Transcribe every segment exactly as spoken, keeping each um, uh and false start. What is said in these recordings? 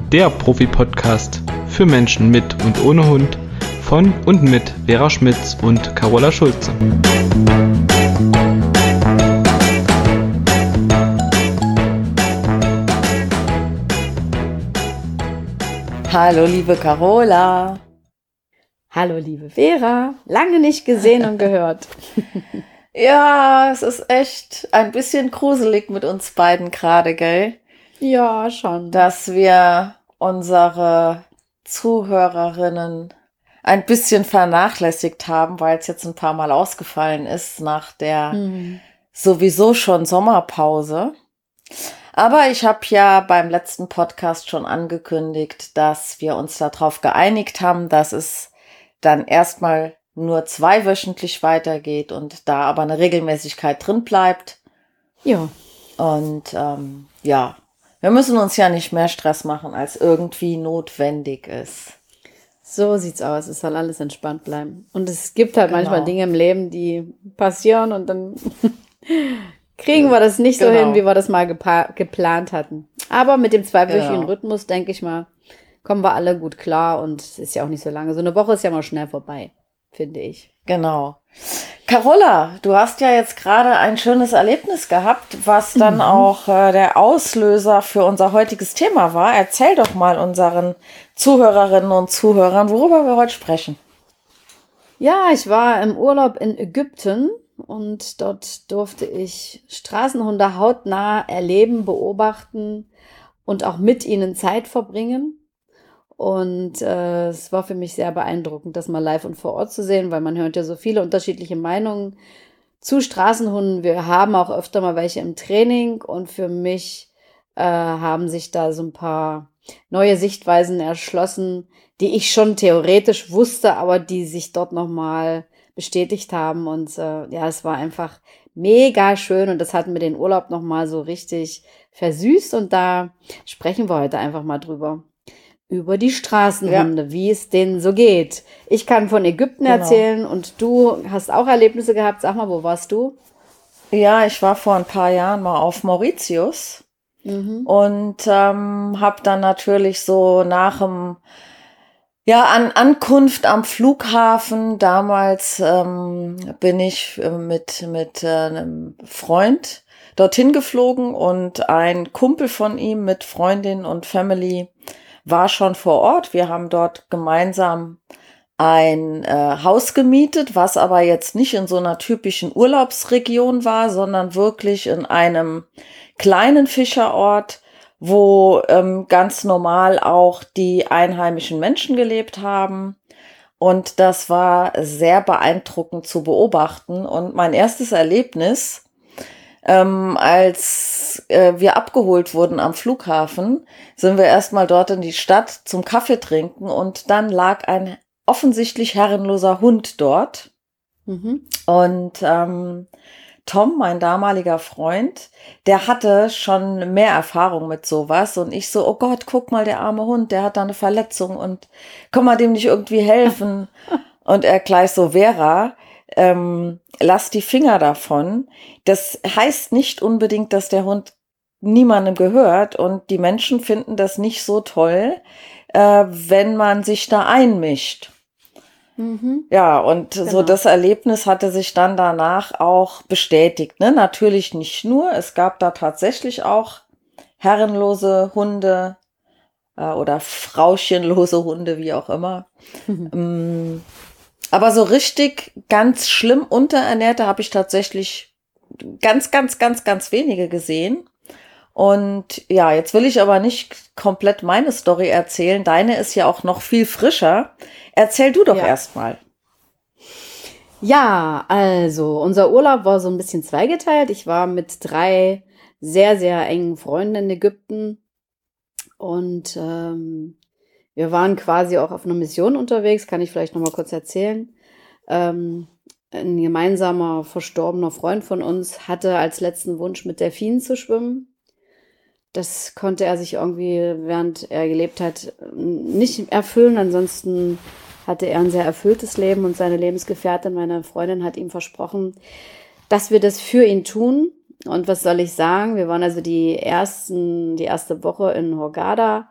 der Profi-Podcast für Menschen mit und ohne Hund von und mit Vera Schmitz und Carola Schulze. Hallo liebe Carola. Hallo liebe Vera. Lange nicht gesehen und gehört. Ja, es ist echt ein bisschen gruselig mit uns beiden gerade, gell? Ja, schon. Dass wir unsere Zuhörerinnen ein bisschen vernachlässigt haben, weil es jetzt ein paar Mal ausgefallen ist nach der hm. sowieso schon Sommerpause. Aber ich habe ja beim letzten Podcast schon angekündigt, dass wir uns darauf geeinigt haben, dass es dann erstmal nur zweiwöchentlich weitergeht und da aber eine Regelmäßigkeit drin bleibt. Ja. Und ähm, ja, wir müssen uns ja nicht mehr Stress machen, als irgendwie notwendig ist. So sieht's aus. Es soll alles entspannt bleiben. Und es gibt halt genau. manchmal Dinge im Leben, die passieren und dann kriegen wir das nicht genau. so hin, wie wir das mal gepa- geplant hatten. Aber mit dem zweiwöchigen genau. Rhythmus, denke ich mal, kommen wir alle gut klar und es ist ja auch nicht so lange. So eine Woche ist ja mal schnell vorbei, finde ich. Genau. Carola, du hast ja jetzt gerade ein schönes Erlebnis gehabt, was dann mhm. auch äh, der Auslöser für unser heutiges Thema war. Erzähl doch mal unseren Zuhörerinnen und Zuhörern, worüber wir heute sprechen. Ja, ich war im Urlaub in Ägypten und dort durfte ich Straßenhunde hautnah erleben, beobachten und auch mit ihnen Zeit verbringen. Und äh, es war für mich sehr beeindruckend, das mal live und vor Ort zu sehen, weil man hört ja so viele unterschiedliche Meinungen zu Straßenhunden. Wir haben auch öfter mal welche im Training und für mich äh, haben sich da so ein paar neue Sichtweisen erschlossen, die ich schon theoretisch wusste, aber die sich dort nochmal bestätigt haben. Und äh, ja, es war einfach mega schön und das hat mir den Urlaub nochmal so richtig versüßt und da sprechen wir heute einfach mal drüber. Über die Straßenhunde, ja. wie es denen so geht. Ich kann von Ägypten genau. erzählen und du hast auch Erlebnisse gehabt. Sag mal, wo warst du? Ja, ich war vor ein paar Jahren mal auf Mauritius mhm. und ähm, habe dann natürlich so nach dem ja an Ankunft am Flughafen damals ähm, bin ich mit mit äh, einem Freund dorthin geflogen und ein Kumpel von ihm mit Freundin und Family war schon vor Ort. Wir haben dort gemeinsam ein äh, Haus gemietet, was aber jetzt nicht in so einer typischen Urlaubsregion war, sondern wirklich in einem kleinen Fischerort, wo ähm, ganz normal auch die einheimischen Menschen gelebt haben. Und das war sehr beeindruckend zu beobachten. Und mein erstes Erlebnis, Ähm, als äh, wir abgeholt wurden am Flughafen, sind wir erstmal dort in die Stadt zum Kaffee trinken und dann lag ein offensichtlich herrenloser Hund dort. Mhm. Und ähm, Tom, mein damaliger Freund, der hatte schon mehr Erfahrung mit sowas und ich so, oh Gott, guck mal, der arme Hund, der hat da eine Verletzung und kann man dem nicht irgendwie helfen? Und er gleich so, Vera, ähm, lass die Finger davon. Das heißt nicht unbedingt, dass der Hund niemandem gehört und die Menschen finden das nicht so toll, äh, wenn man sich da einmischt. Mhm. Ja, und genau. so das Erlebnis hatte sich dann danach auch bestätigt. Ne? Natürlich nicht nur, es gab da tatsächlich auch herrenlose Hunde äh, oder frauchenlose Hunde, wie auch immer. Mhm. Ähm, Aber so richtig ganz schlimm Unterernährte habe ich tatsächlich ganz, ganz, ganz, ganz wenige gesehen. Und ja, jetzt will ich aber nicht komplett meine Story erzählen. Deine ist ja auch noch viel frischer. Erzähl du doch ja. erst mal. Ja, also unser Urlaub war so ein bisschen zweigeteilt. Ich war mit drei sehr, sehr engen Freunden in Ägypten und ähm, wir waren quasi auch auf einer Mission unterwegs, kann ich vielleicht noch mal kurz erzählen. Ähm, ein gemeinsamer verstorbener Freund von uns hatte als letzten Wunsch, mit Delfinen zu schwimmen. Das konnte er sich irgendwie, während er gelebt hat, nicht erfüllen. Ansonsten hatte er ein sehr erfülltes Leben und seine Lebensgefährtin, meine Freundin, hat ihm versprochen, dass wir das für ihn tun. Und was soll ich sagen? Wir waren also die ersten, die erste Woche in Hurghada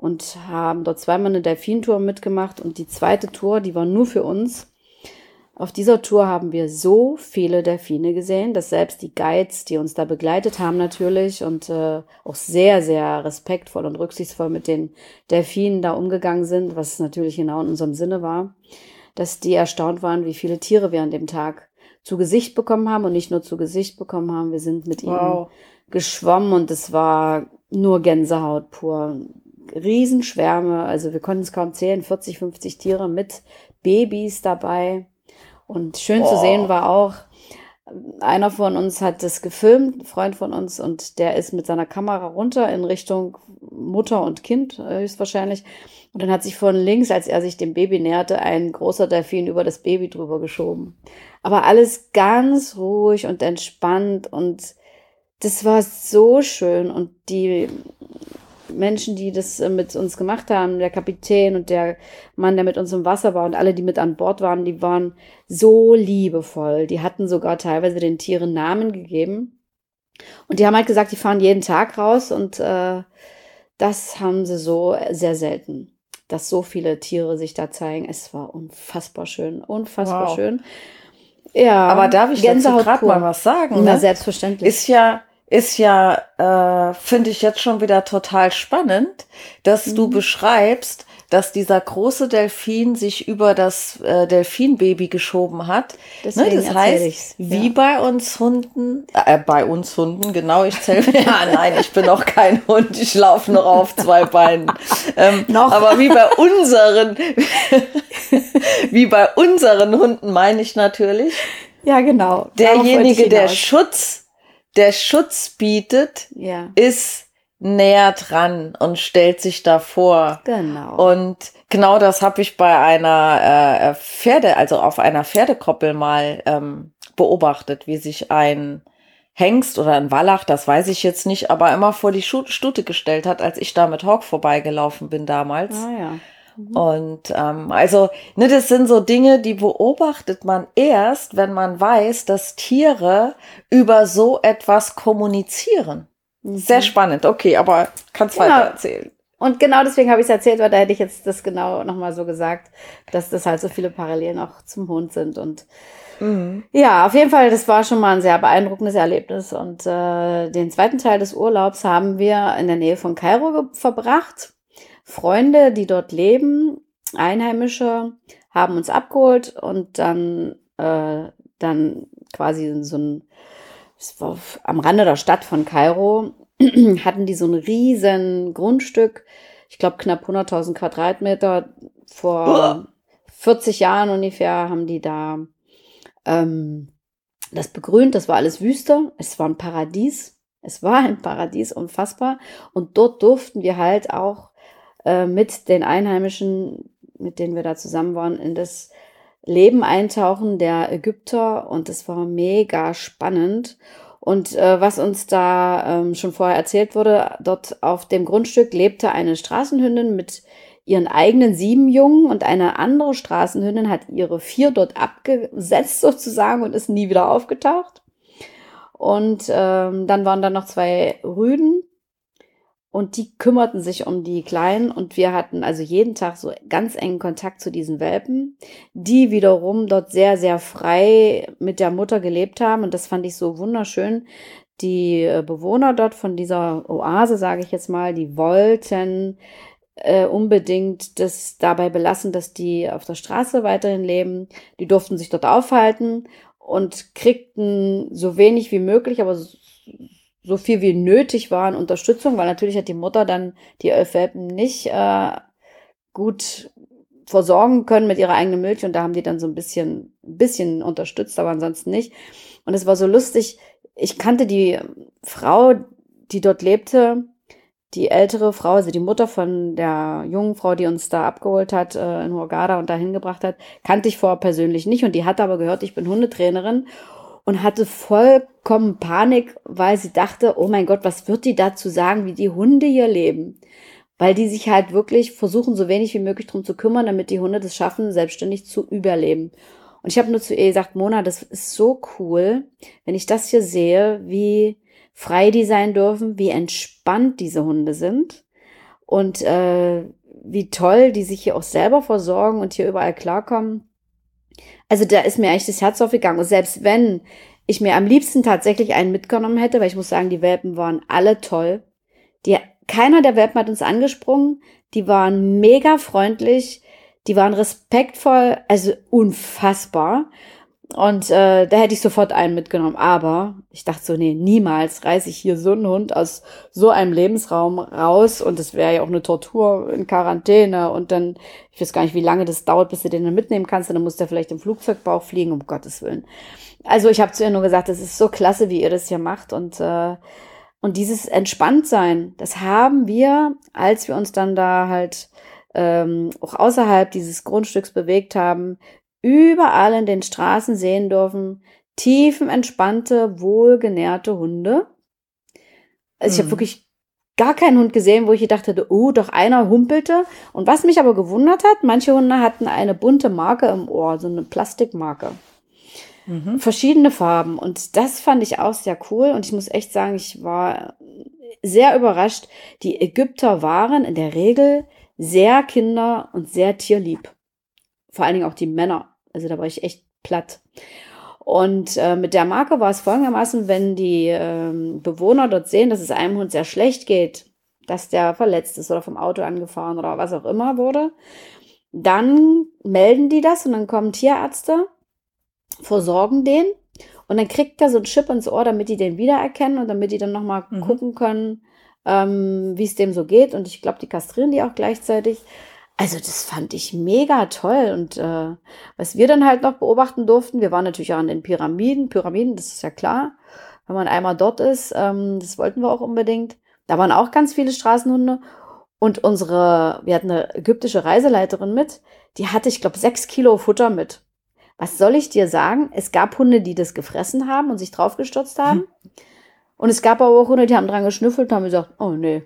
und haben dort zweimal eine Delfintour mitgemacht und die zweite Tour, die war nur für uns. Auf dieser Tour haben wir so viele Delfine gesehen, dass selbst die Guides, die uns da begleitet haben natürlich und äh, auch sehr, sehr respektvoll und rücksichtsvoll mit den Delfinen da umgegangen sind, was natürlich genau in unserem Sinne war, dass die erstaunt waren, wie viele Tiere wir an dem Tag zu Gesicht bekommen haben und nicht nur zu Gesicht bekommen haben, wir sind mit ihnen Wow. geschwommen und es war nur Gänsehaut pur. Riesenschwärme, also wir konnten es kaum zählen, vierzig, fünfzig Tiere mit Babys dabei. Und schön Oh. zu sehen war auch, einer von uns hat das gefilmt, ein Freund von uns, und der ist mit seiner Kamera runter in Richtung Mutter und Kind äh, höchstwahrscheinlich. Und dann hat sich von links, als er sich dem Baby näherte, ein großer Delfin über das Baby drüber geschoben. Aber alles ganz ruhig und entspannt und das war so schön. Und die Menschen, die das äh, mit uns gemacht haben, der Kapitän und der Mann, der mit uns im Wasser war und alle, die mit an Bord waren, die waren so liebevoll. Die hatten sogar teilweise den Tieren Namen gegeben. Und die haben halt gesagt, die fahren jeden Tag raus und äh, das haben sie so sehr selten, dass so viele Tiere sich da zeigen. Es war unfassbar schön, unfassbar Wow. schön. Ja, Aber darf ich dazu Gänsehaut gerade pur. mal was sagen? Na, Ne? selbstverständlich. Ist ja, ist ja, äh, finde ich jetzt schon wieder total spannend, dass Mhm. du beschreibst, dass dieser große Delfin sich über das äh, Delfinbaby geschoben hat. Deswegen Ne, das erzähl heißt, ich's. wie Ja. bei uns Hunden, äh, bei uns Hunden, genau, ich zähle, ja, nein, ich bin noch kein Hund, ich laufe noch auf zwei Beinen. Ähm, Noch. Aber wie bei unseren, wie bei unseren Hunden meine ich natürlich, Ja, genau. Darauf wollte ich derjenige, der hinaus. Schutz, der Schutz bietet, Ja, ist näher dran und stellt sich davor. genau. Und genau das habe ich bei einer äh, Pferde, also auf einer Pferdekoppel mal ähm, beobachtet, wie sich ein Hengst oder ein Wallach, das weiß ich jetzt nicht, aber immer vor die Schu- Stute gestellt hat, als ich da mit Hawk vorbeigelaufen bin damals. Ah ja. Mhm. Und ähm, also, ne, das sind so Dinge, die beobachtet man erst, wenn man weiß, dass Tiere über so etwas kommunizieren. Mhm. Sehr spannend, okay, aber kannst Genau. weiter erzählen. Und genau deswegen habe ich es erzählt, weil da hätte ich jetzt das genau nochmal so gesagt, dass das halt so viele Parallelen auch zum Hund sind. Und Mhm. ja, auf jeden Fall, das war schon mal ein sehr beeindruckendes Erlebnis. Und äh, den zweiten Teil des Urlaubs haben wir in der Nähe von Kairo ge- verbracht. Freunde, die dort leben, Einheimische, haben uns abgeholt und dann, äh, dann quasi in so ein, es war auf- am Rande der Stadt von Kairo, hatten die so ein riesen Grundstück, ich glaube knapp hunderttausend Quadratmeter. Vor Uah. vierzig Jahren ungefähr haben die da ähm, das begrünt, das war alles Wüste, es war ein Paradies, es war ein Paradies, unfassbar. Und dort durften wir halt auch äh, mit den Einheimischen, mit denen wir da zusammen waren, in das Leben eintauchen der Ägypter und es war mega spannend. Und äh, was uns da ähm, schon vorher erzählt wurde, dort auf dem Grundstück lebte eine Straßenhündin mit ihren eigenen sieben Jungen und eine andere Straßenhündin hat ihre vier dort abgesetzt sozusagen und ist nie wieder aufgetaucht. Und ähm, dann waren da noch zwei Rüden und die kümmerten sich um die Kleinen und wir hatten also jeden Tag so ganz engen Kontakt zu diesen Welpen, die wiederum dort sehr, sehr frei mit der Mutter gelebt haben und das fand ich so wunderschön. Die äh, Bewohner dort von dieser Oase, sage ich jetzt mal, die wollten äh, unbedingt das dabei belassen, dass die auf der Straße weiterhin leben. Die durften sich dort aufhalten und kriegten so wenig wie möglich, aber so, so viel wie nötig war an Unterstützung, weil natürlich hat die Mutter dann die elf Welpen nicht äh, gut versorgen können mit ihrer eigenen Milch und da haben die dann so ein bisschen, ein bisschen unterstützt, aber ansonsten nicht. Und es war so lustig, ich kannte die Frau, die dort lebte, die ältere Frau, also die Mutter von der jungen Frau, die uns da abgeholt hat äh, in Hurghada und dahin gebracht hat, kannte ich vorher persönlich nicht und die hatte aber gehört, ich bin Hundetrainerin und hatte vollkommen Panik, weil sie dachte, oh mein Gott, was wird die dazu sagen, wie die Hunde hier leben? Weil die sich halt wirklich versuchen, so wenig wie möglich drum zu kümmern, damit die Hunde das schaffen, selbstständig zu überleben. Und ich habe nur zu ihr gesagt, Mona, das ist so cool, wenn ich das hier sehe, wie frei die sein dürfen, wie entspannt diese Hunde sind und äh, wie toll die sich hier auch selber versorgen und hier überall klarkommen. Also da ist mir eigentlich das Herz aufgegangen. Und selbst wenn ich mir am liebsten tatsächlich einen mitgenommen hätte, weil ich muss sagen, die Welpen waren alle toll. Die, keiner der Welpen hat uns angesprungen. Die waren mega freundlich. Die waren respektvoll, also unfassbar. Und äh, da hätte ich sofort einen mitgenommen. Aber ich dachte so, nee, niemals reiße ich hier so einen Hund aus so einem Lebensraum raus. Und das wäre ja auch eine Tortur in Quarantäne. Und dann, ich weiß gar nicht, wie lange das dauert, bis du den dann mitnehmen kannst. Und dann muss der vielleicht im Flugzeugbauch fliegen, um Gottes Willen. Also ich habe zu ihr nur gesagt, das ist so klasse, wie ihr das hier macht. Und, äh, und dieses Entspanntsein, das haben wir, als wir uns dann da halt ähm, auch außerhalb dieses Grundstücks bewegt haben, überall in den Straßen sehen dürfen, tiefenentspannte, wohlgenährte Hunde. Also ich habe wirklich gar keinen Hund gesehen, wo ich gedacht hätte, oh, doch einer humpelte. Und was mich aber gewundert hat, manche Hunde hatten eine bunte Marke im Ohr, so eine Plastikmarke. Mhm. Verschiedene Farben. Und das fand ich auch sehr cool. Und ich muss echt sagen, ich war sehr überrascht. Die Ägypter waren in der Regel sehr kinder- und sehr tierlieb. Vor allen Dingen auch die Männer. Also da war ich echt platt. Und äh, mit der Marke war es folgendermaßen, wenn die ähm, Bewohner dort sehen, dass es einem Hund sehr schlecht geht, dass der verletzt ist oder vom Auto angefahren oder was auch immer wurde, dann melden die das und dann kommen Tierärzte, versorgen den und dann kriegt er so ein Chip ins Ohr, damit die den wiedererkennen und damit die dann nochmal mhm. gucken können, ähm, wie es dem so geht. Und ich glaube, die kastrieren die auch gleichzeitig. Also das fand ich mega toll. Und äh, was wir dann halt noch beobachten durften, wir waren natürlich auch an den Pyramiden. Pyramiden, das ist ja klar, wenn man einmal dort ist, ähm, das wollten wir auch unbedingt. Da waren auch ganz viele Straßenhunde. Und unsere, wir hatten eine ägyptische Reiseleiterin mit, die hatte, ich glaube, sechs Kilo Futter mit. Was soll ich dir sagen? Es gab Hunde, die das gefressen haben und sich draufgestürzt haben. Hm. Und es gab aber auch Hunde, die haben dran geschnüffelt und haben gesagt, oh nee,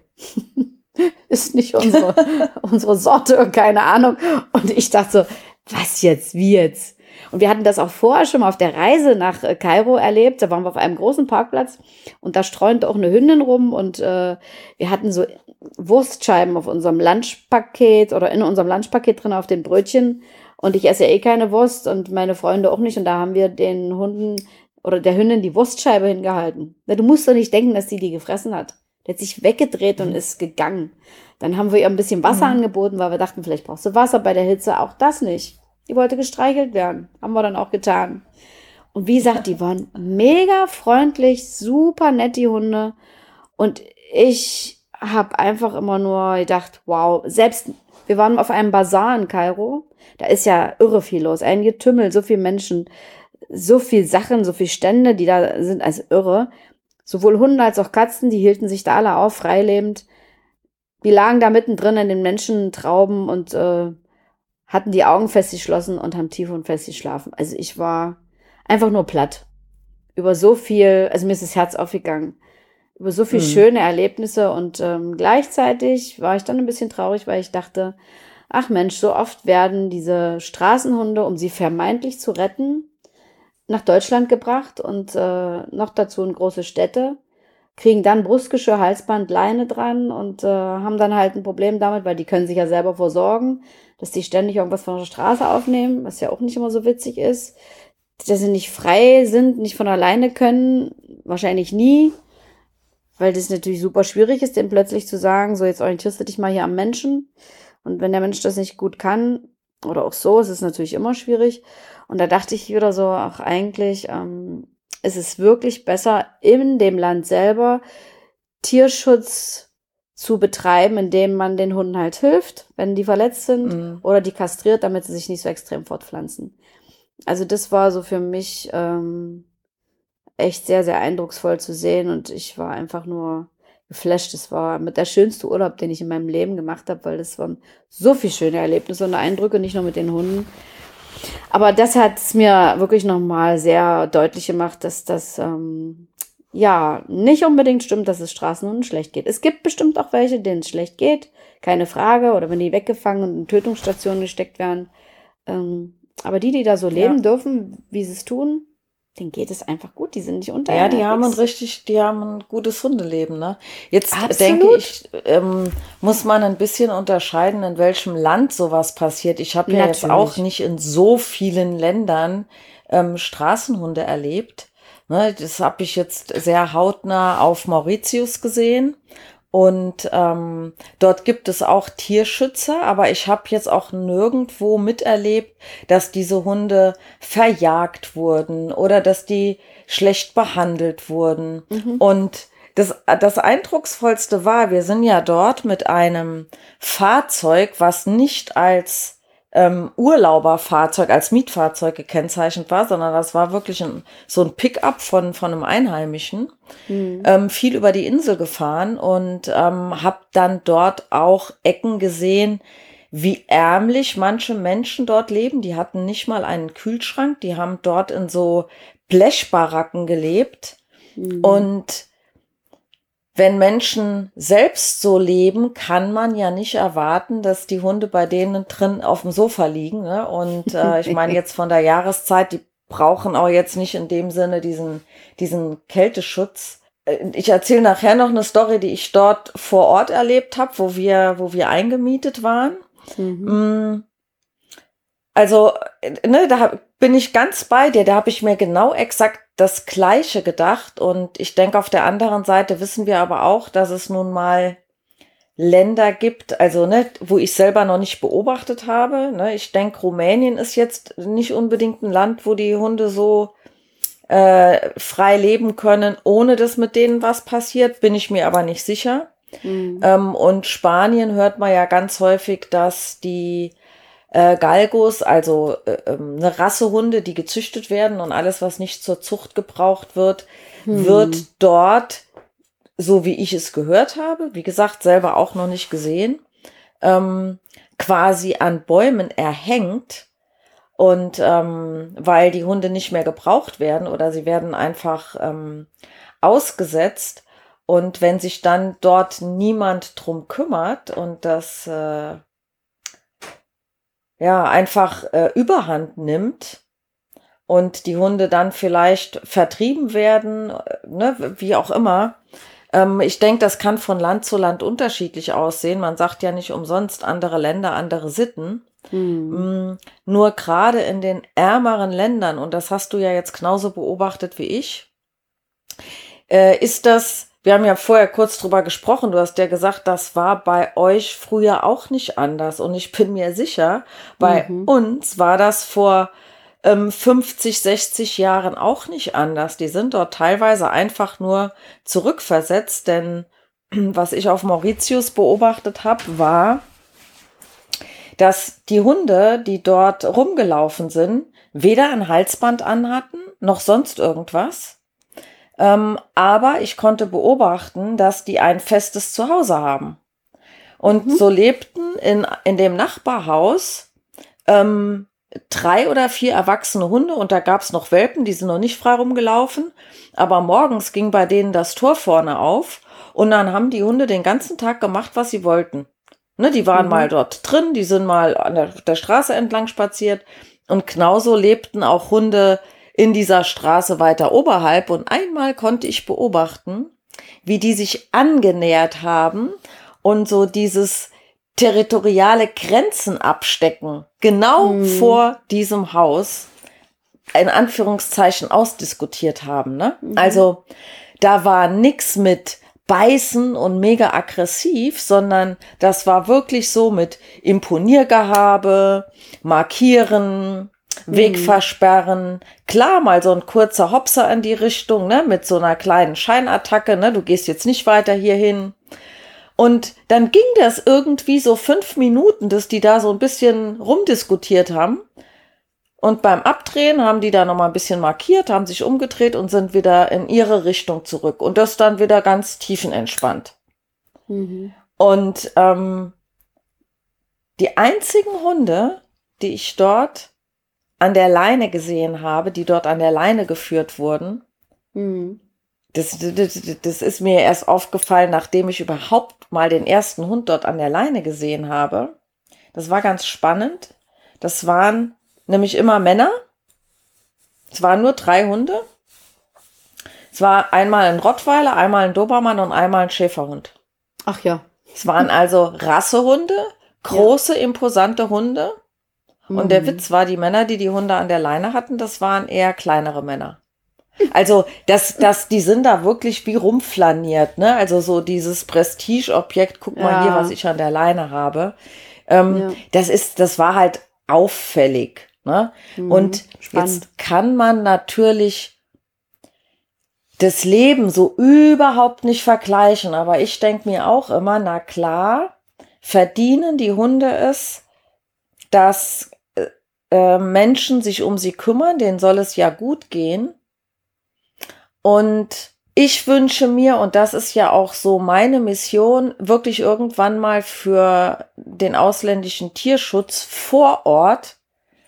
ist nicht unsere, unsere Sorte, keine Ahnung. Und ich dachte so, was jetzt, wie jetzt? Und wir hatten das auch vorher schon mal auf der Reise nach Kairo erlebt. Da waren wir auf einem großen Parkplatz und da streunte auch eine Hündin rum und äh, wir hatten so Wurstscheiben auf unserem Lunchpaket oder in unserem Lunchpaket drin auf den Brötchen. Und ich esse ja eh keine Wurst und meine Freunde auch nicht. Und da haben wir den Hunden oder der Hündin die Wurstscheibe hingehalten. Du musst doch nicht denken, dass die die gefressen hat. Die hat sich weggedreht und ist gegangen. Dann haben wir ihr ein bisschen Wasser mhm. angeboten, weil wir dachten, vielleicht brauchst du Wasser bei der Hitze. Auch das nicht. Die wollte gestreichelt werden. Haben wir dann auch getan. Und wie gesagt, die waren mega freundlich, super nett, die Hunde. Und ich habe einfach immer nur gedacht, wow, selbst, wir waren auf einem Bazar in Kairo. Da ist ja irre viel los. Ein Getümmel, so viele Menschen, so viele Sachen, so viele Stände, die da sind, also irre. Sowohl Hunde als auch Katzen, die hielten sich da alle auf, freilebend. Die lagen da mittendrin in den Menschentrauben und äh, hatten die Augen fest geschlossen und haben tief und fest geschlafen. Also ich war einfach nur platt. Über so viel, also mir ist das Herz aufgegangen. Über so viele mhm. schöne Erlebnisse und ähm, gleichzeitig war ich dann ein bisschen traurig, weil ich dachte, ach Mensch, so oft werden diese Straßenhunde, um sie vermeintlich zu retten, nach Deutschland gebracht und äh, noch dazu in große Städte, kriegen dann Brustgeschirr, Halsband, Leine dran und äh, haben dann halt ein Problem damit, weil die können sich ja selber versorgen, dass die ständig irgendwas von der Straße aufnehmen, was ja auch nicht immer so witzig ist, dass sie nicht frei sind, nicht von alleine können, wahrscheinlich nie, weil das natürlich super schwierig ist, dem plötzlich zu sagen, so jetzt orientierst du dich mal hier am Menschen und wenn der Mensch das nicht gut kann oder auch so, ist es natürlich immer schwierig. Und da dachte ich wieder so, ach eigentlich ähm, ist es wirklich besser, in dem Land selber Tierschutz zu betreiben, indem man den Hunden halt hilft, wenn die verletzt sind mhm. oder die kastriert, damit sie sich nicht so extrem fortpflanzen. Also das war so für mich ähm, echt sehr, sehr eindrucksvoll zu sehen und ich war einfach nur geflasht. Das war mit der schönste Urlaub, den ich in meinem Leben gemacht habe, weil das waren so viele schöne Erlebnisse und Eindrücke, nicht nur mit den Hunden. Aber das hat es mir wirklich nochmal sehr deutlich gemacht, dass das ähm, ja nicht unbedingt stimmt, dass es Straßenhunden schlecht geht. Es gibt bestimmt auch welche, denen es schlecht geht, keine Frage, oder wenn die weggefangen und in Tötungsstationen gesteckt werden. Ähm, aber die, die da so leben ja. dürfen, wie sie es tun, denen geht es einfach gut, die sind nicht unter. Ja, die haben ein richtig, die haben ein gutes Hundeleben, ne? Jetzt Absolut. denke ich, ähm, muss man ein bisschen unterscheiden, in welchem Land sowas passiert. Ich habe ja Natürlich. jetzt auch nicht in so vielen Ländern ähm, Straßenhunde erlebt. Ne? Das habe ich jetzt sehr hautnah auf Mauritius gesehen. Und ähm, dort gibt es auch Tierschützer, aber ich habe jetzt auch nirgendwo miterlebt, dass diese Hunde verjagt wurden oder dass die schlecht behandelt wurden. Mhm. Und das, das Eindrucksvollste war, wir sind ja dort mit einem Fahrzeug, was nicht als ähm, Urlauberfahrzeug, als Mietfahrzeug gekennzeichnet war, sondern das war wirklich ein, so ein Pickup von, von einem Einheimischen. Mhm. Ähm, viel über die Insel gefahren und ähm, habe dann dort auch Ecken gesehen, wie ärmlich manche Menschen dort leben. Die hatten nicht mal einen Kühlschrank, die haben dort in so Blechbaracken gelebt. Mhm. Und wenn Menschen selbst so leben, kann man ja nicht erwarten, dass die Hunde bei denen drin auf dem Sofa liegen. Ne? Und äh, ich meine jetzt von der Jahreszeit, die brauchen auch jetzt nicht in dem Sinne diesen, diesen Kälteschutz. Ich erzähle nachher noch eine Story, die ich dort vor Ort erlebt habe, wo wir, wo wir eingemietet waren. Mhm. Also, ne, da bin ich ganz bei dir. Da habe ich mir genau exakt das Gleiche gedacht. Und ich denke, auf der anderen Seite wissen wir aber auch, dass es nun mal Länder gibt, also ne, wo ich selber noch nicht beobachtet habe. Ne, ich denke, Rumänien ist jetzt nicht unbedingt ein Land, wo die Hunde so äh, frei leben können, ohne dass mit denen was passiert. Bin ich mir aber nicht sicher. Mhm. Ähm, und Spanien hört man ja ganz häufig, dass die Äh, Galgos, also äh, eine Rassehunde, die gezüchtet werden und alles, was nicht zur Zucht gebraucht wird, hm. wird dort, so wie ich es gehört habe, wie gesagt, selber auch noch nicht gesehen, ähm, quasi an Bäumen erhängt. Und ähm, weil die Hunde nicht mehr gebraucht werden oder sie werden einfach ähm, ausgesetzt. Und wenn sich dann dort niemand drum kümmert und das äh, ja, einfach äh, Überhand nimmt und die Hunde dann vielleicht vertrieben werden, ne, wie auch immer. Ähm, ich denke, das kann von Land zu Land unterschiedlich aussehen. Man sagt ja nicht umsonst andere Länder, andere Sitten. Mhm. Mm, nur gerade in den ärmeren Ländern, und das hast du ja jetzt genauso beobachtet wie ich, äh, ist das, wir haben ja vorher kurz drüber gesprochen, du hast ja gesagt, das war bei euch früher auch nicht anders. Und ich bin mir sicher, bei mhm. uns war das vor ähm, fünfzig, sechzig Jahren auch nicht anders. Die sind dort teilweise einfach nur zurückversetzt, denn was ich auf Mauritius beobachtet habe, war, dass die Hunde, die dort rumgelaufen sind, weder ein Halsband anhatten, noch sonst irgendwas. Ähm, aber ich konnte beobachten, dass die ein festes Zuhause haben. Und mhm. so lebten in, in dem Nachbarhaus ähm, drei oder vier erwachsene Hunde und da gab es noch Welpen, die sind noch nicht frei rumgelaufen. Aber morgens ging bei denen das Tor vorne auf und dann haben die Hunde den ganzen Tag gemacht, was sie wollten. Ne, die waren mhm. mal dort drin, die sind mal an der, der Straße entlang spaziert und genauso lebten auch Hunde in dieser Straße weiter oberhalb. Und einmal konnte ich beobachten, wie die sich angenähert haben und so dieses territoriale Grenzen abstecken, genau mhm. vor diesem Haus, in Anführungszeichen, ausdiskutiert haben. Ne? Mhm. Also da war nix mit Beißen und mega aggressiv, sondern das war wirklich so mit Imponiergehabe, Markieren, Weg mhm. versperren. Klar, mal so ein kurzer Hopser in die Richtung, ne, mit so einer kleinen Scheinattacke, ne, du gehst jetzt nicht weiter hier hin. Und dann ging das irgendwie so fünf Minuten, dass die da so ein bisschen rumdiskutiert haben. Und beim Abdrehen haben die da nochmal ein bisschen markiert, haben sich umgedreht und sind wieder in ihre Richtung zurück. Und das dann wieder ganz tiefenentspannt. Mhm. Und ähm, die einzigen Hunde, die ich dort an der Leine gesehen habe, die dort an der Leine geführt wurden, mhm. das, das, das ist mir erst aufgefallen, nachdem ich überhaupt mal den ersten Hund dort an der Leine gesehen habe. Das war ganz spannend. Das waren nämlich immer Männer Es waren nur drei Hunde. Es war einmal ein Rottweiler, einmal ein Dobermann und einmal ein Schäferhund. Ach ja. Es waren also Rassehunde, große, ja. imposante Hunde. Und mhm. der Witz war, die Männer, die die Hunde an der Leine hatten, das waren eher kleinere Männer. Also das, das, die sind da wirklich wie rumflaniert, ne? Also so dieses Prestigeobjekt, guck mal ja. hier, was ich an der Leine habe. Ähm, ja. Das ist, das war halt auffällig, ne? Mhm. Und Spannend. Jetzt kann man natürlich das Leben so überhaupt nicht vergleichen, aber ich denke mir auch immer, na klar, verdienen die Hunde es, dass äh, Menschen sich um sie kümmern, denen soll es ja gut gehen. Und ich wünsche mir, und das ist ja auch so meine Mission, wirklich irgendwann mal für den ausländischen Tierschutz vor Ort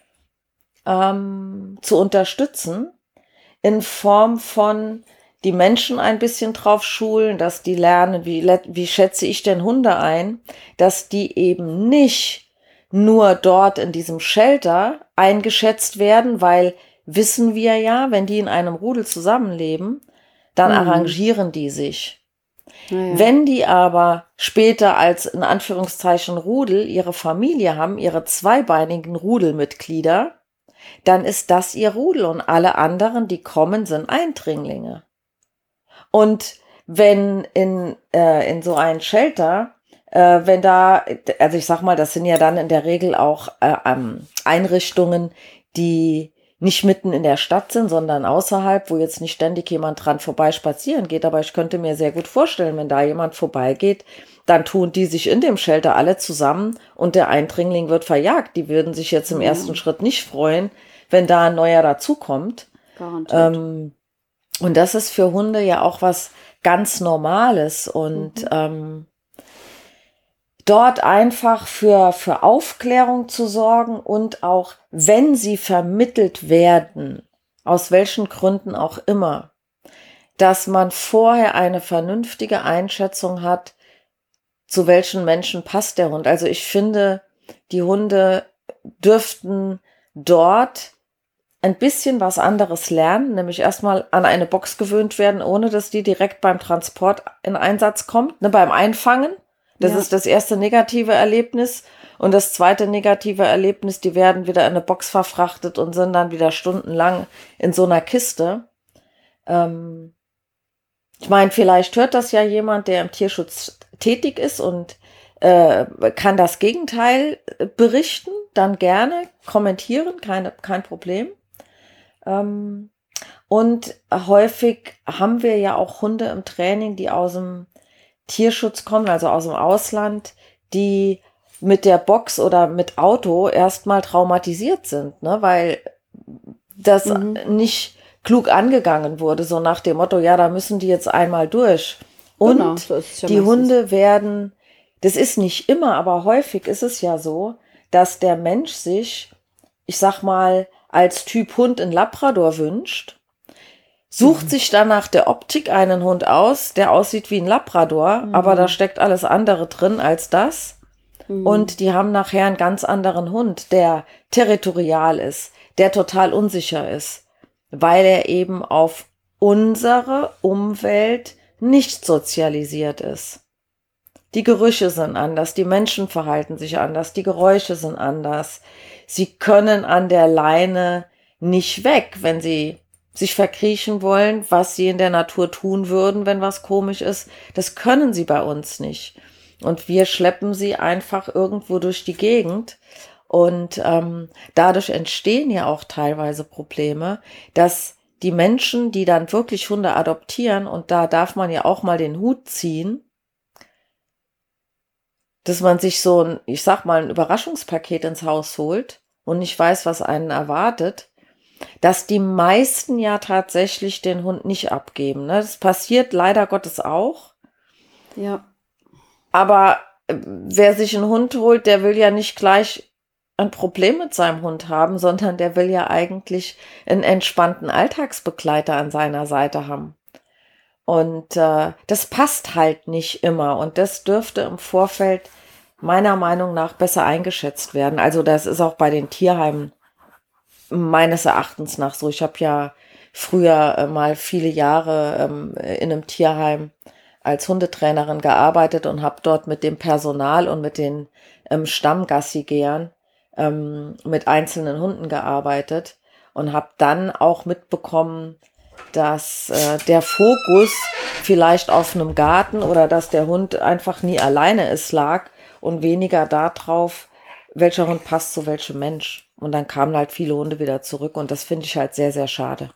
ähm, zu unterstützen, in Form von die Menschen ein bisschen drauf schulen, dass die lernen, wie, wie schätze ich denn Hunde ein, dass die eben nicht nur dort in diesem Shelter eingeschätzt werden, weil wissen wir ja, wenn die in einem Rudel zusammenleben, dann mhm. arrangieren die sich. Naja. Wenn die aber später als in Anführungszeichen Rudel ihre Familie haben, ihre zweibeinigen Rudelmitglieder, dann ist das ihr Rudel und alle anderen, die kommen, sind Eindringlinge. Und wenn in, äh, in so ein Shelter, äh, wenn da, also ich sag mal, das sind ja dann in der Regel auch äh, ähm, Einrichtungen, die nicht mitten in der Stadt sind, sondern außerhalb, wo jetzt nicht ständig jemand dran vorbei spazieren geht. Aber ich könnte mir sehr gut vorstellen, wenn da jemand vorbeigeht, dann tun die sich in dem Shelter alle zusammen und der Eindringling wird verjagt. Die würden sich jetzt im ja. ersten Schritt nicht freuen, wenn da ein neuer dazukommt. Garantiert. Ähm, und das ist für Hunde ja auch was ganz Normales und mhm. ähm, dort einfach für, für Aufklärung zu sorgen und auch, wenn sie vermittelt werden, aus welchen Gründen auch immer, dass man vorher eine vernünftige Einschätzung hat, zu welchen Menschen passt der Hund. Also ich finde, die Hunde dürften dort ein bisschen was anderes lernen, nämlich erstmal an eine Box gewöhnt werden, ohne dass die direkt beim Transport in Einsatz kommt, ne, beim Einfangen. Das ja. ist das erste negative Erlebnis. Und das zweite negative Erlebnis, die werden wieder in eine Box verfrachtet und sind dann wieder stundenlang in so einer Kiste. Ähm ich meine, vielleicht hört das ja jemand, der im Tierschutz tätig ist und äh, kann das Gegenteil berichten. Dann gerne kommentieren, keine, kein Problem. Ähm und häufig haben wir ja auch Hunde im Training, die aus dem Tierschutz kommen, also aus dem Ausland, die mit der Box oder mit Auto erstmal traumatisiert sind, ne, weil das mhm. nicht klug angegangen wurde, so nach dem Motto, ja, da müssen die jetzt einmal durch. Und genau, so ist es ja die meistens. Hunde werden, das ist nicht immer, aber häufig ist es ja so, dass der Mensch sich, ich sag mal, als Typ Hund in Labrador wünscht, sucht mhm. sich dann nach der Optik einen Hund aus, der aussieht wie ein Labrador, mhm. aber da steckt alles andere drin als das. Mhm. Und die haben nachher einen ganz anderen Hund, der territorial ist, der total unsicher ist, weil er eben auf unsere Umwelt nicht sozialisiert ist. Die Gerüche sind anders, die Menschen verhalten sich anders, die Geräusche sind anders. Sie können an der Leine nicht weg, wenn sie sich verkriechen wollen, was sie in der Natur tun würden, wenn was komisch ist. Das können sie bei uns nicht. Und wir schleppen sie einfach irgendwo durch die Gegend. Und ähm, dadurch entstehen ja auch teilweise Probleme, dass die Menschen, die dann wirklich Hunde adoptieren, und da darf man ja auch mal den Hut ziehen, dass man sich so ein, ich sag mal, ein Überraschungspaket ins Haus holt und nicht weiß, was einen erwartet, dass die meisten ja tatsächlich den Hund nicht abgeben. Ne? Das passiert leider Gottes auch. Ja. Aber wer sich einen Hund holt, der will ja nicht gleich ein Problem mit seinem Hund haben, sondern der will ja eigentlich einen entspannten Alltagsbegleiter an seiner Seite haben. Und äh, das passt halt nicht immer. Und das dürfte im Vorfeld meiner Meinung nach besser eingeschätzt werden. Also das ist auch bei den Tierheimen meines Erachtens nach so. Ich habe ja früher äh, mal viele Jahre ähm, in einem Tierheim als Hundetrainerin gearbeitet und habe dort mit dem Personal und mit den ähm, Stammgassigehern ähm, mit einzelnen Hunden gearbeitet und habe dann auch mitbekommen, dass äh, der Fokus vielleicht auf einem Garten oder dass der Hund einfach nie alleine ist lag und weniger darauf, welcher Hund passt zu welchem Mensch. Und dann kamen halt viele Hunde wieder zurück und das finde ich halt sehr, sehr schade.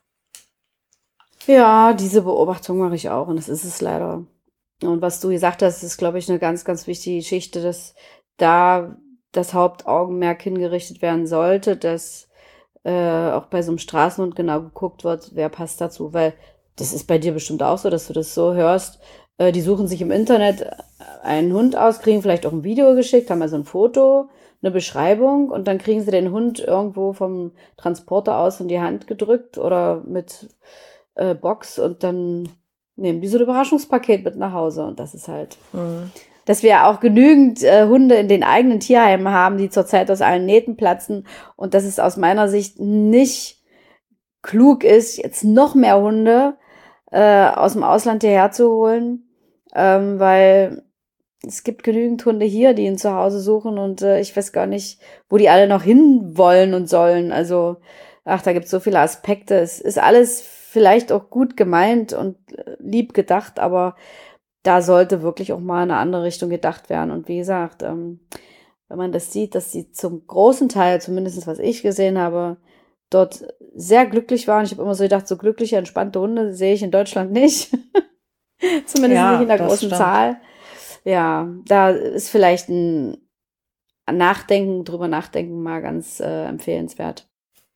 Ja, diese Beobachtung mache ich auch und das ist es leider. Und was du gesagt hast, ist, glaube ich, eine ganz, ganz wichtige Geschichte, dass da das Hauptaugenmerk hingerichtet werden sollte, dass äh, auch bei so einem Straßenhund genau geguckt wird, wer passt dazu, weil das ist bei dir bestimmt auch so, dass du das so hörst. Äh, die suchen sich im Internet einen Hund aus, kriegen vielleicht auch ein Video geschickt, haben also ein Foto, eine Beschreibung und dann kriegen sie den Hund irgendwo vom Transporter aus in die Hand gedrückt oder mit äh, Box und dann nehmen die so ein Überraschungspaket mit nach Hause und das ist halt, mhm. dass wir auch genügend äh, Hunde in den eigenen Tierheimen haben, die zurzeit aus allen Nähten platzen und dass es aus meiner Sicht nicht klug ist, jetzt noch mehr Hunde äh, aus dem Ausland hierher zu holen, ähm, weil es gibt genügend Hunde hier, die ein Zuhause suchen und äh, ich weiß gar nicht, wo die alle noch hin wollen und sollen. Also, ach, da gibt es so viele Aspekte. Es ist alles vielleicht auch gut gemeint und lieb gedacht, aber da sollte wirklich auch mal in eine andere Richtung gedacht werden. Und wie gesagt, ähm, wenn man das sieht, dass sie zum großen Teil, zumindest was ich gesehen habe, dort sehr glücklich waren. Ich habe immer so gedacht, so glückliche, entspannte Hunde sehe ich in Deutschland nicht. Zumindest ja, nicht in der großen stimmt. Zahl. Ja, da ist vielleicht ein Nachdenken, drüber nachdenken mal ganz äh, empfehlenswert.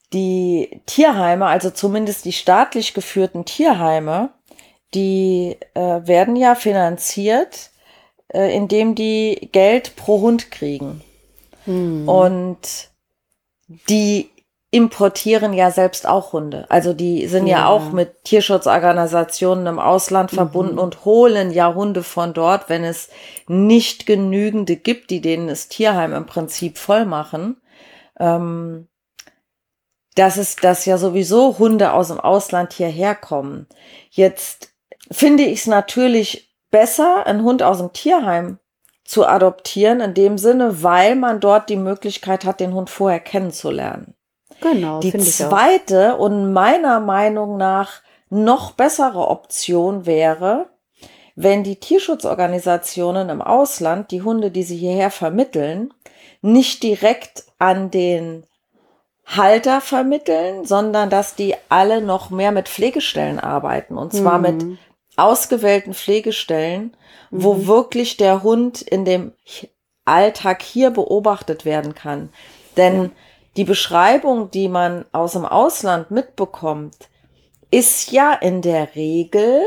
Die Tierheime, also zumindest die staatlich geführten Tierheime, die äh, werden ja finanziert, äh, indem die Geld pro Hund kriegen. Hm. Und die importieren ja selbst auch Hunde. Also die sind ja, ja auch mit Tierschutzorganisationen im Ausland verbunden mhm. und holen ja Hunde von dort, wenn es nicht genügende gibt, die denen das Tierheim im Prinzip voll machen. Ähm, das ist, dass ja sowieso Hunde aus dem Ausland hierher kommen. Jetzt finde ich es natürlich besser, einen Hund aus dem Tierheim zu adoptieren, in dem Sinne, weil man dort die Möglichkeit hat, den Hund vorher kennenzulernen. Genau, die zweite und meiner Meinung nach noch bessere Option wäre, wenn die Tierschutzorganisationen im Ausland die Hunde, die sie hierher vermitteln, nicht direkt an den Halter vermitteln, sondern dass die alle noch mehr mit Pflegestellen arbeiten und zwar mhm. mit ausgewählten Pflegestellen, mhm. wo wirklich der Hund in dem Alltag hier beobachtet werden kann. Denn ja. die Beschreibung, die man aus dem Ausland mitbekommt, ist ja in der Regel,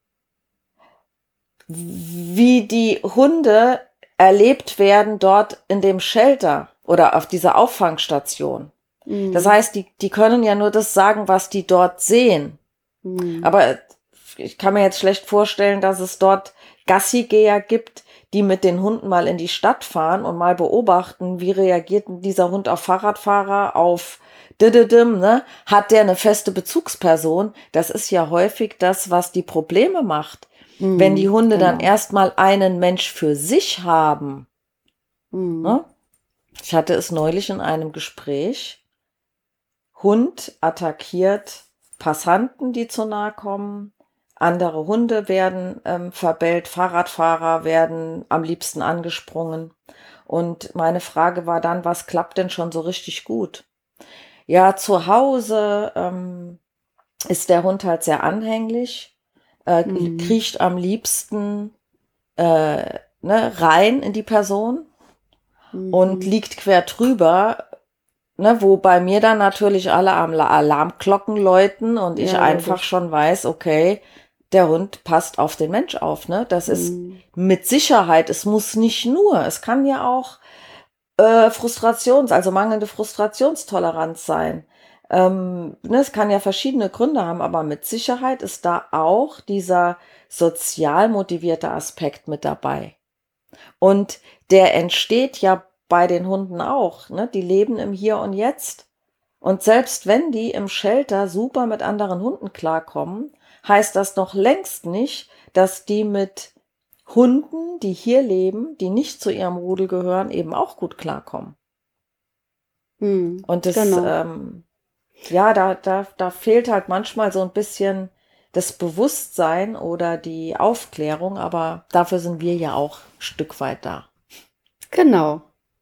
wie die Hunde erlebt werden dort in dem Shelter oder auf dieser Auffangstation. Mhm. Das heißt, die, die können ja nur das sagen, was die dort sehen. Mhm. Aber ich kann mir jetzt schlecht vorstellen, dass es dort Gassigeher gibt, die mit den Hunden mal in die Stadt fahren und mal beobachten, wie reagiert dieser Hund auf Fahrradfahrer, auf Dididim, ne? Hat der eine feste Bezugsperson? Das ist ja häufig das, was die Probleme macht. Mhm, wenn die Hunde genau. dann erstmal einen Mensch für sich haben. Mhm. Ne? Ich hatte es neulich in einem Gespräch. Hund attackiert Passanten, die zu nahe kommen. Andere Hunde werden ähm, verbellt, Fahrradfahrer werden am liebsten angesprungen. Und meine Frage war dann, was klappt denn schon so richtig gut? Ja, zu Hause ähm, ist der Hund halt sehr anhänglich, äh, mhm. kriecht am liebsten äh, ne, rein in die Person mhm. und liegt quer drüber, ne, wo bei mir dann natürlich alle Alarmglocken läuten und ich ja, einfach schon weiß, okay, der Hund passt auf den Mensch auf, ne? Das ist mhm. mit Sicherheit, es muss nicht nur, es kann ja auch äh, Frustrations, also mangelnde Frustrationstoleranz sein. Ähm, ne, es kann ja verschiedene Gründe haben, aber mit Sicherheit ist da auch dieser sozial motivierte Aspekt mit dabei. Und der entsteht ja bei den Hunden auch, ne? Die leben im Hier und Jetzt. Und selbst wenn die im Shelter super mit anderen Hunden klarkommen, heißt das noch längst nicht, dass die mit Hunden, die hier leben, die nicht zu ihrem Rudel gehören, eben auch gut klarkommen. Hm, Und das, genau. ähm, ja, da, da, da fehlt halt manchmal so ein bisschen das Bewusstsein oder die Aufklärung, aber dafür sind wir ja auch ein Stück weit da. Genau.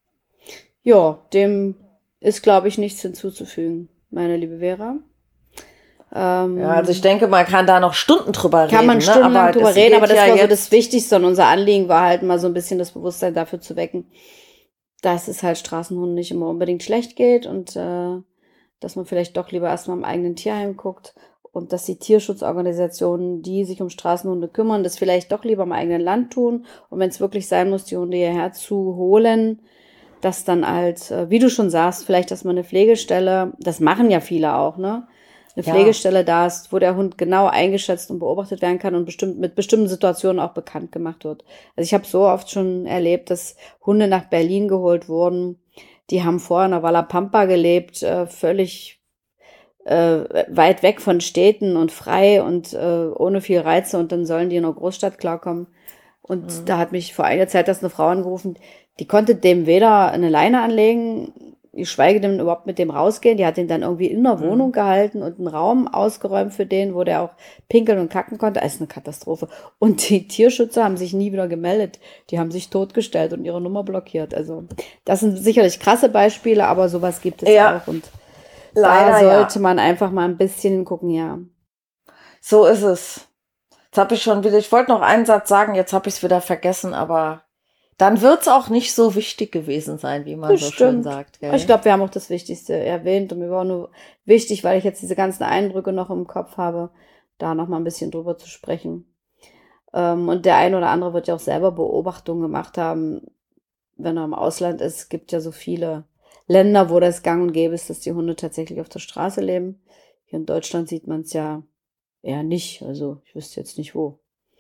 Ja, dem ist, glaube ich, nichts hinzuzufügen, meine liebe Vera. Ähm, Ja, also ich denke, man kann da noch Stunden drüber reden. Kann man stundenlang ne? aber drüber das reden, geht aber das ja war so jetzt, das Wichtigste und unser Anliegen war halt mal so ein bisschen das Bewusstsein dafür zu wecken, dass es halt Straßenhunden nicht immer unbedingt schlecht geht und äh, dass man vielleicht doch lieber erstmal im eigenen Tierheim guckt und dass die Tierschutzorganisationen, die sich um Straßenhunde kümmern, das vielleicht doch lieber im eigenen Land tun und wenn es wirklich sein muss, die Hunde hierher zu holen, dass dann halt, äh, wie du schon sagst, vielleicht, dass man eine Pflegestelle, das machen ja viele auch, ne? Eine Ja. Pflegestelle da ist, wo der Hund genau eingeschätzt und beobachtet werden kann und bestimmt mit bestimmten Situationen auch bekannt gemacht wird. Also ich habe so oft schon erlebt, dass Hunde nach Berlin geholt wurden. Die haben vorher in der Walla Pampa gelebt, äh, völlig äh, weit weg von Städten und frei und äh, ohne viel Reize und dann sollen die in einer Großstadt klarkommen. Und Mhm. da hat mich vor einiger Zeit das eine Frau angerufen, die konnte dem weder eine Leine anlegen, geschweige denn überhaupt mit dem rausgehen. Die hat ihn dann irgendwie in der Mhm. Wohnung gehalten und einen Raum ausgeräumt für den, wo der auch pinkeln und kacken konnte. Das ist eine Katastrophe. Und die Tierschützer haben sich nie wieder gemeldet. Die haben sich totgestellt und ihre Nummer blockiert. Also das sind sicherlich krasse Beispiele, aber sowas gibt es Ja. auch. Und Leider, da ja. sollte man einfach mal ein bisschen hingucken, ja. So ist es. Jetzt habe ich schon wieder, ich wollte noch einen Satz sagen, jetzt habe ich es wieder vergessen, aber dann wird es auch nicht so wichtig gewesen sein, wie man so schön Bestimmt. sagt. Gell? Ich glaube, wir haben auch das Wichtigste erwähnt und mir war nur wichtig, weil ich jetzt diese ganzen Eindrücke noch im Kopf habe, da noch mal ein bisschen drüber zu sprechen. Ähm, und der eine oder andere wird ja auch selber Beobachtungen gemacht haben, wenn er im Ausland ist. Es gibt ja so viele Länder, wo das gang und gäbe ist, dass die Hunde tatsächlich auf der Straße leben. Hier in Deutschland sieht man es ja eher nicht. Also ich wüsste jetzt nicht wo.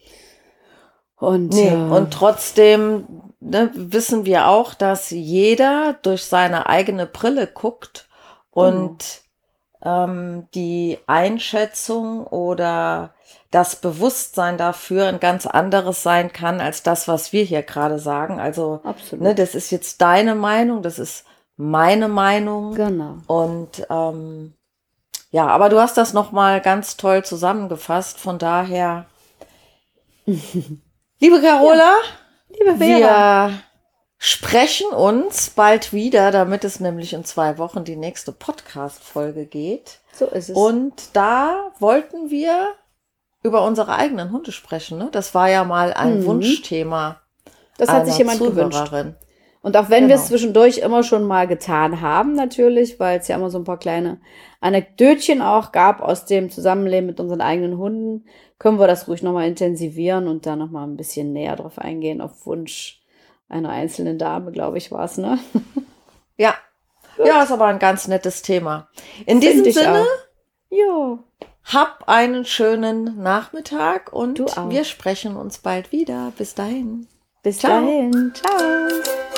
Und, Nee, äh, und trotzdem ne, wissen wir auch, dass jeder durch seine eigene Brille guckt und ähm, die Einschätzung oder das Bewusstsein dafür ein ganz anderes sein kann als das, was wir hier gerade sagen. Also, absolut. ne, das ist jetzt deine Meinung, das ist meine Meinung. Genau. Und ähm, ja, aber du hast das nochmal ganz toll zusammengefasst. Von daher, liebe Carola, Liebe Vera. wir sprechen uns bald wieder, damit es nämlich in zwei Wochen die nächste Podcast-Folge geht. So ist es. Und da wollten wir über unsere eigenen Hunde sprechen. Ne? Das war ja mal ein Mhm. Wunschthema. Das hat einer sich jemand gewünscht. Zuhörerin. Und auch wenn wir Genau. es zwischendurch immer schon mal getan haben, natürlich, weil es ja immer so ein paar kleine Anekdötchen auch gab aus dem Zusammenleben mit unseren eigenen Hunden, können wir das ruhig nochmal intensivieren und da nochmal ein bisschen näher drauf eingehen, auf Wunsch einer einzelnen Dame, glaube ich, war es, ne? Ja. ja, ist aber ein ganz nettes Thema. In diesem Find ich Sinne, auch. Jo, hab einen schönen Nachmittag und Du auch. wir sprechen uns bald wieder. Bis dahin. bis Ciao. dahin. Ciao.